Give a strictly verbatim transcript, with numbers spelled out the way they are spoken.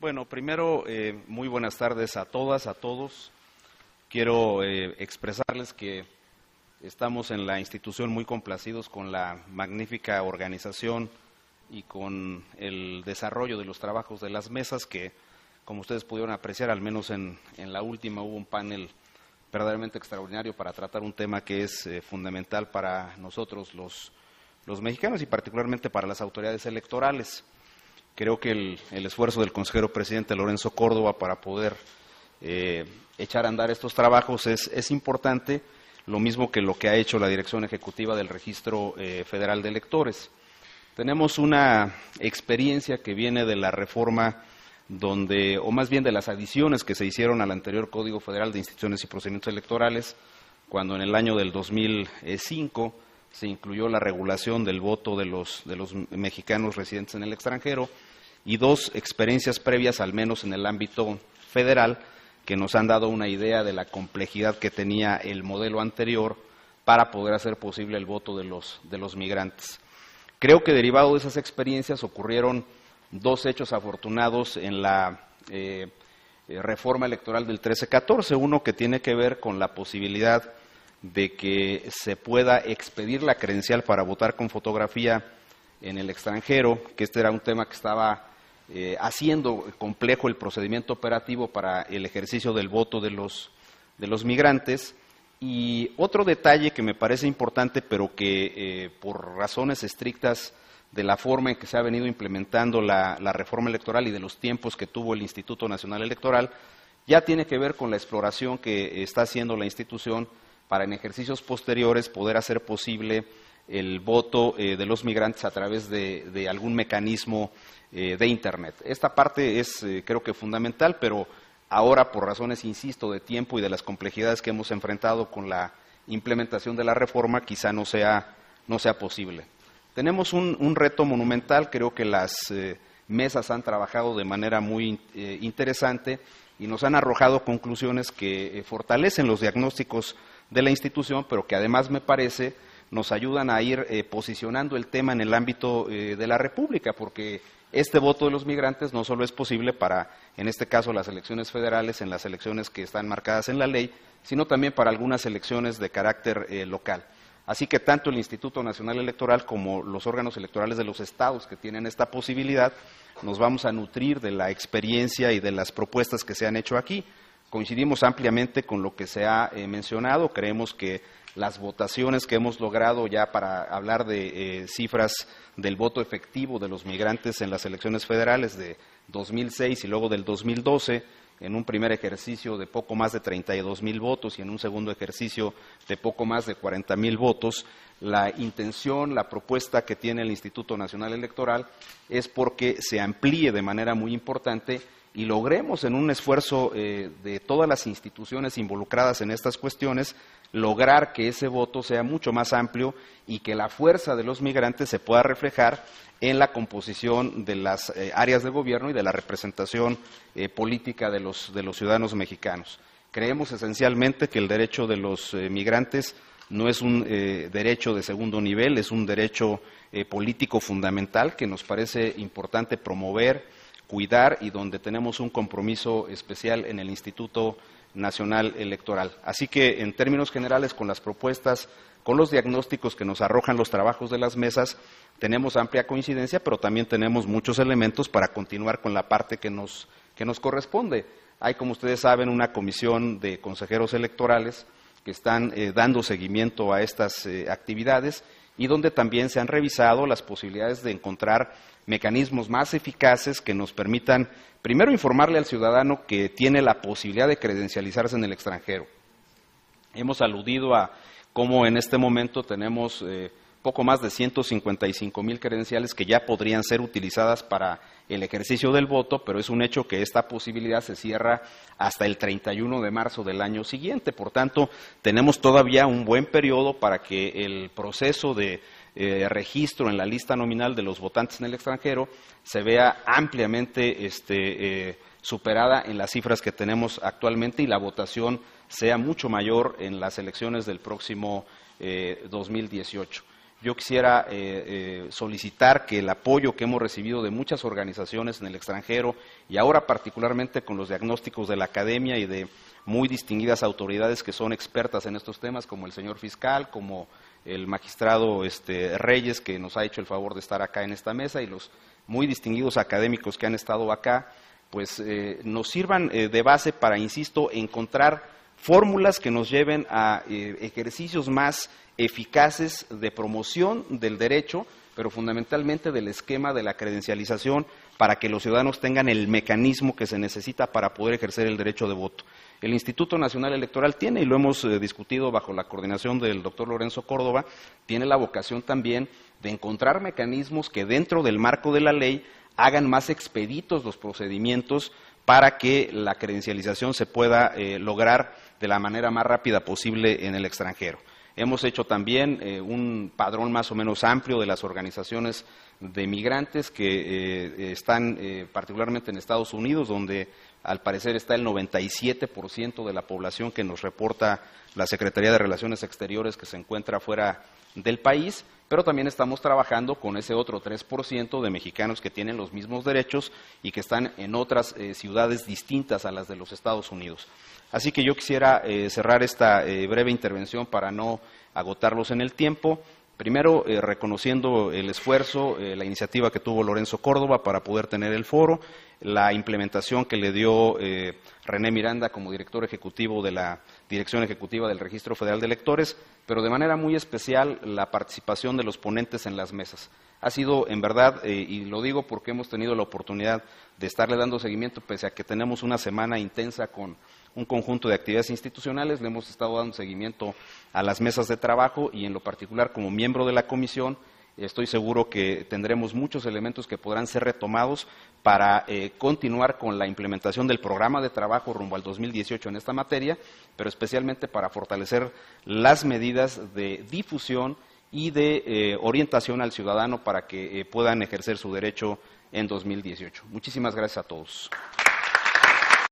Bueno, primero, eh, muy buenas tardes a todas, a todos. Quiero eh, expresarles que estamos en la institución muy complacidos con la magnífica organización y con el desarrollo de los trabajos de las mesas que, como ustedes pudieron apreciar, al menos en, en la última hubo un panel verdaderamente extraordinario para tratar un tema que es eh, fundamental para nosotros los, los mexicanos y particularmente para las autoridades electorales. Creo que el, el esfuerzo del consejero presidente Lorenzo Córdoba para poder eh, echar a andar estos trabajos es, es importante, lo mismo que lo que ha hecho la Dirección Ejecutiva del Registro eh, Federal de Electores. Tenemos una experiencia que viene de la reforma donde, o más bien de las adiciones que se hicieron al anterior Código Federal de Instituciones y Procedimientos Electorales, cuando en el año del dos mil cinco se incluyó la regulación del voto de los, de los mexicanos residentes en el extranjero y dos experiencias previas, al menos en el ámbito federal, que nos han dado una idea de la complejidad que tenía el modelo anterior para poder hacer posible el voto de los, de los migrantes. Creo que derivado de esas experiencias ocurrieron dos hechos afortunados en la eh, reforma electoral del trece catorce, uno que tiene que ver con la posibilidad de que se pueda expedir la credencial para votar con fotografía en el extranjero, que este era un tema que estaba eh, haciendo complejo el procedimiento operativo para el ejercicio del voto de los, de los migrantes. Y otro detalle que me parece importante, pero que eh, por razones estrictas de la forma en que se ha venido implementando la, la reforma electoral y de los tiempos que tuvo el Instituto Nacional Electoral, ya tiene que ver con la exploración que está haciendo la institución para en ejercicios posteriores poder hacer posible el voto eh, de los migrantes a través de, de algún mecanismo eh, de Internet. Esta parte es, eh, creo que, fundamental, pero ahora, por razones, insisto, de tiempo y de las complejidades que hemos enfrentado con la implementación de la reforma, quizá no sea, no sea posible. Tenemos un, un reto monumental, creo que las eh, mesas han trabajado de manera muy eh, interesante y nos han arrojado conclusiones que eh, fortalecen los diagnósticos de la institución, pero que además me parece nos ayudan a ir eh, posicionando el tema en el ámbito eh, de la República, porque este voto de los migrantes no solo es posible para, en este caso, las elecciones federales, en las elecciones que están marcadas en la ley, sino también para algunas elecciones de carácter eh, local. Así que tanto el Instituto Nacional Electoral como los órganos electorales de los estados que tienen esta posibilidad, nos vamos a nutrir de la experiencia y de las propuestas que se han hecho aquí. Coincidimos ampliamente con lo que se ha eh, mencionado, creemos que las votaciones que hemos logrado ya para hablar de eh, cifras del voto efectivo de los migrantes en las elecciones federales de dos mil seis y luego del dos mil doce, en un primer ejercicio de poco más de treinta y dos mil votos y en un segundo ejercicio de poco más de cuarenta mil votos, la intención, la propuesta que tiene el Instituto Nacional Electoral es porque se amplíe de manera muy importante y logremos en un esfuerzo eh, de todas las instituciones involucradas en estas cuestiones, lograr que ese voto sea mucho más amplio y que la fuerza de los migrantes se pueda reflejar en la composición de las eh, áreas de gobierno y de la representación eh, política de los, de los ciudadanos mexicanos. Creemos esencialmente que el derecho de los eh, migrantes no es un eh, derecho de segundo nivel, es un derecho eh, político fundamental que nos parece importante promover, cuidar y donde tenemos un compromiso especial en el Instituto Nacional Electoral. Así que, en términos generales, con las propuestas, con los diagnósticos que nos arrojan los trabajos de las mesas, tenemos amplia coincidencia, pero también tenemos muchos elementos para continuar con la parte que nos, que nos corresponde. Hay, como ustedes saben, una comisión de consejeros electorales que están eh, dando seguimiento a estas eh, actividades y donde también se han revisado las posibilidades de encontrar mecanismos más eficaces que nos permitan, primero, informarle al ciudadano que tiene la posibilidad de credencializarse en el extranjero. Hemos aludido a cómo en este momento tenemos eh, poco más de ciento cincuenta y cinco mil credenciales que ya podrían ser utilizadas para el ejercicio del voto, pero es un hecho que esta posibilidad se cierra hasta el treinta y uno de marzo del año siguiente. Por tanto, tenemos todavía un buen periodo para que el proceso de Eh, registro en la lista nominal de los votantes en el extranjero se vea ampliamente este, eh, superada en las cifras que tenemos actualmente y la votación sea mucho mayor en las elecciones del próximo eh, dos mil dieciocho. yo quisiera eh, eh, solicitar que el apoyo que hemos recibido de muchas organizaciones en el extranjero y ahora particularmente con los diagnósticos de la academia y de muy distinguidas autoridades que son expertas en estos temas, como el señor fiscal, como el magistrado este, Reyes, que nos ha hecho el favor de estar acá en esta mesa, y los muy distinguidos académicos que han estado acá, pues eh, nos sirvan eh, de base para, insisto, encontrar fórmulas que nos lleven a eh, ejercicios más eficaces de promoción del derecho, pero fundamentalmente del esquema de la credencialización, para que los ciudadanos tengan el mecanismo que se necesita para poder ejercer el derecho de voto. El Instituto Nacional Electoral tiene, y lo hemos eh, discutido bajo la coordinación del doctor Lorenzo Córdoba, tiene la vocación también de encontrar mecanismos que dentro del marco de la ley hagan más expeditos los procedimientos para que la credencialización se pueda eh, lograr de la manera más rápida posible en el extranjero. Hemos hecho también eh, un padrón más o menos amplio de las organizaciones de migrantes que eh, están eh, particularmente en Estados Unidos, donde al parecer está el noventa y siete por ciento de la población que nos reporta la Secretaría de Relaciones Exteriores que se encuentra fuera del país, pero también estamos trabajando con ese otro tres por ciento de mexicanos que tienen los mismos derechos y que están en otras eh, ciudades distintas a las de los Estados Unidos. Así que yo quisiera eh, cerrar esta eh, breve intervención para no agotarlos en el tiempo. Primero, eh, reconociendo el esfuerzo, eh, la iniciativa que tuvo Lorenzo Córdoba para poder tener el foro, la implementación que le dio eh, René Miranda como director ejecutivo de la Dirección Ejecutiva del Registro Federal de Electores, pero de manera muy especial la participación de los ponentes en las mesas. Ha sido, en verdad, eh, y lo digo porque hemos tenido la oportunidad de estarle dando seguimiento, pese a que tenemos una semana intensa con un conjunto de actividades institucionales, le hemos estado dando seguimiento a las mesas de trabajo y en lo particular como miembro de la comisión, estoy seguro que tendremos muchos elementos que podrán ser retomados para eh, continuar con la implementación del programa de trabajo rumbo al dos mil dieciocho en esta materia, pero especialmente para fortalecer las medidas de difusión y de eh, orientación al ciudadano para que eh, puedan ejercer su derecho en dos mil dieciocho. Muchísimas gracias a todos.